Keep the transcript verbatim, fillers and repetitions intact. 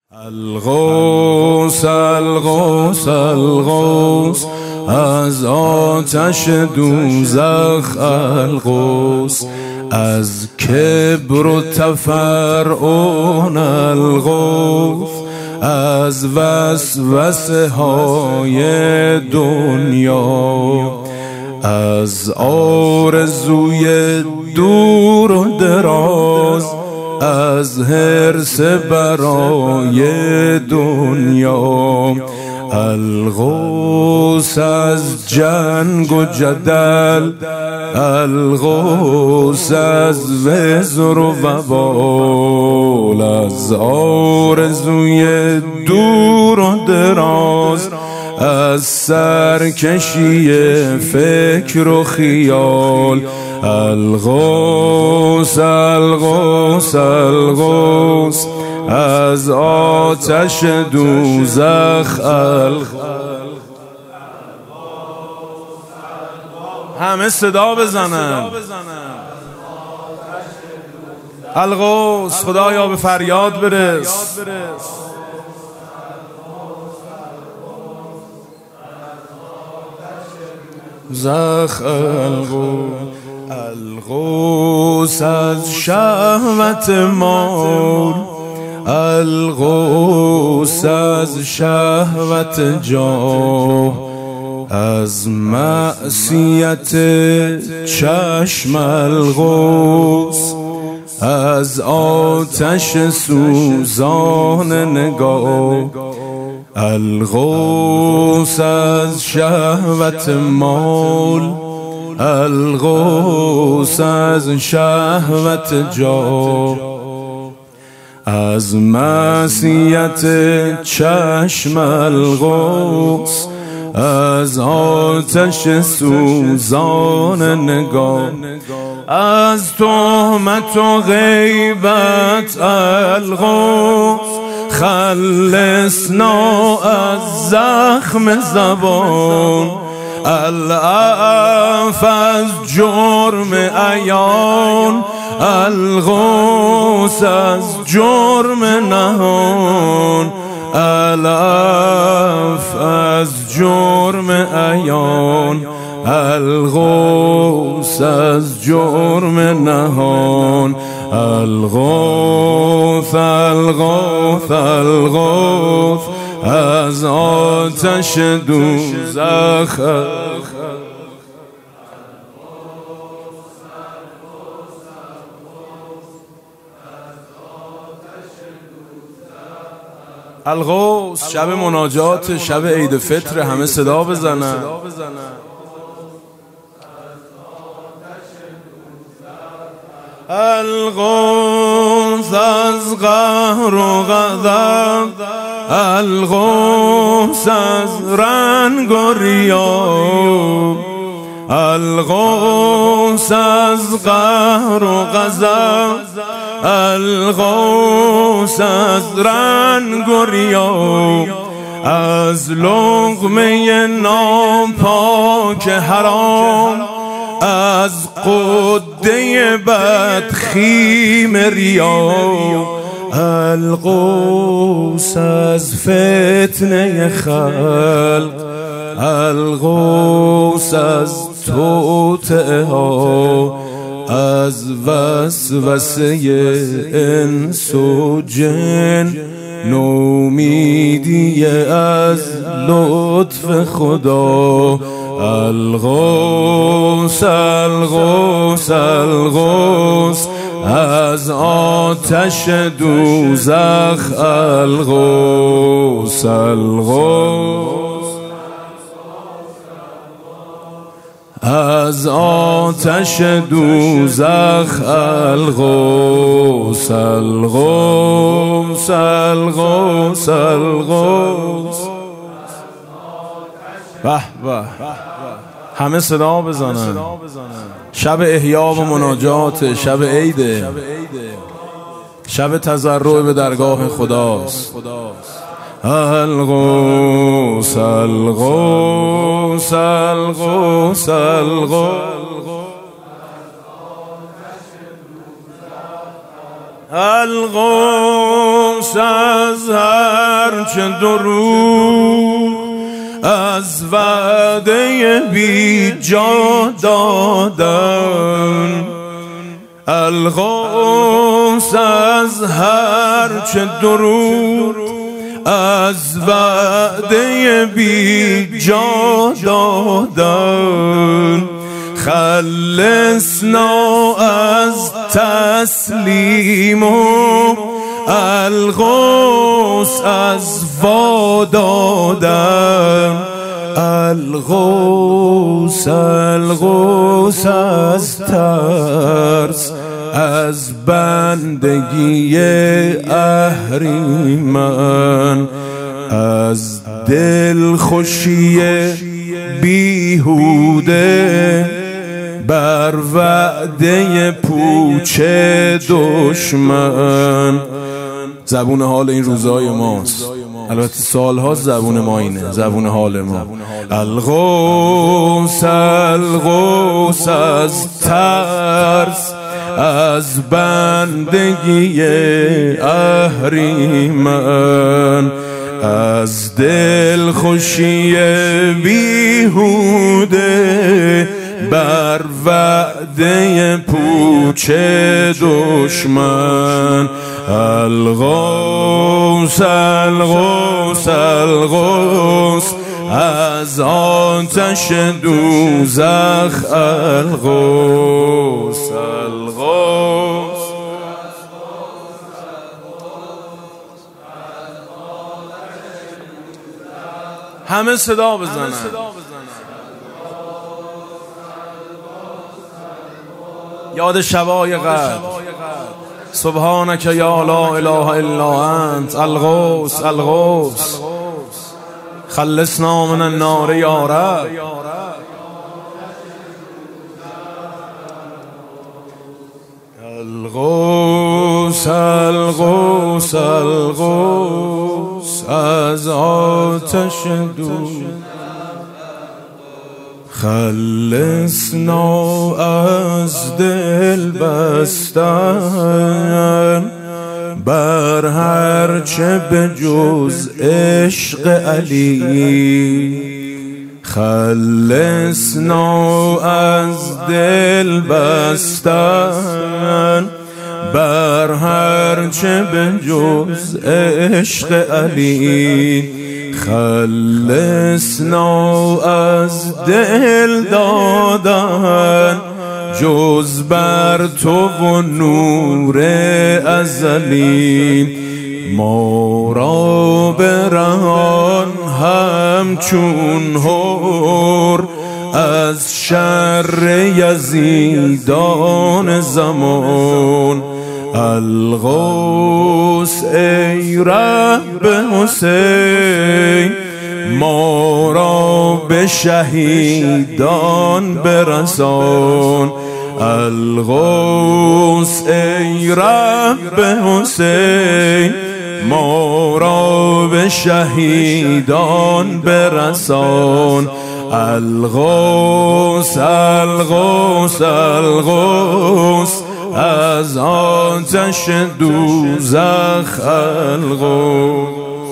الغوث الغوث الغوث از آتش دوزخ، الغوث از کبر و تفرعون، الغوث از وسوسه های دنیا، از آرزوی دور و دراز، از حرص برای دنیا، الغوث از جنگ و جدل، الغوث از وزر و وبال، از آرزوی دور و دراز، از سرکشی فکر و خیال، الغوث الغوث الغوث از آتش دوزخ، الغوث. همه صدا بزنن الغوث. خدایا به فریاد برس. زخ الغوث، الغوث از شهوت مال، الغوث از شهوت جاه، از معصیت چشم، الغوث از آتش سوزان نگاه، الغوث از شهوت مال، الغوث از شهوت جاه، از معصیت چشم، الغوث از آتش سوزان نگاه، از تهمت و غیبت، الغوث خلصنا از زخم زبان، العفو از جرم عیان، الغوث از جرم نهان، العفو از جرم عیان، الغوث از جرم نهان، الغوث الغوث الغوث از آتش دوزخ، الغوث. شب مناجات، شب عید فطر، همه صدا بزنن. الغوث از قهر و غضب، الغوث از رنگ و ریا، الغوث از قهر و غضب، الغوث از رنگ و ریا، از لقمه ناپاک حرام، از قده بدخیم ریا، الغوث از فتنه خلق، الغوث از توطئه ها، از وسوسه انس و جن، نومیدی از لطف خدا، الغوث الغوث الغوث از آتش دوزخ، الغوث الغوث از آتش دوزخ، الغوث الغوث الغوث الغوث. به به، همه صدا بزنن. شب احیا و مناجات، شب عیده، شب تضرع به درگاه خداست. الغوث الغوث الغوث الغوث الغوث از هرچه دروغ از وعده بی جا دادن، الغوث از هرچه دروغ از وعده بی جا دادن، خلصنا از تسلیم و الغوث از وادادن، الغوث الغوث از ترس از بندگی اهریمن، از دل خوشی بیهوده بر وعده پوچ دشمن. زبون حال این روزای ماست، البته سالها زبون ما اینه، زبون حال ما. الغوث الغوث از ترس از بندگی اهریمن، از دل خوشی بیهوده بر وعده پوچ دشمن، الغوث الغوث الغوث از آتش دوزخ، الغوث الغوث. همه صدا بزنن. یاد شبای قدر. سبحانک یا لا اله الا انت الغوث الغوث خلصنا من النار یا رب. الغوث الغوث الغوث از آتش دوزخ، خلصنا از دل بستن بر هرچه به جز عشق علی، خلصنا از دل بستن بر هرچه به جز عشق علی، خلصنا از دل دادن جز بر تو و نور ازلی، ما را برهان همچون هور از شر یزیدان زمان، الغوث ای رب حسین ما را به شهیدان برسان، الغوث ای رب حسین ما را به شهیدان برسان، الغوث الغوث الغوث از آتش دوزخ، الغوث.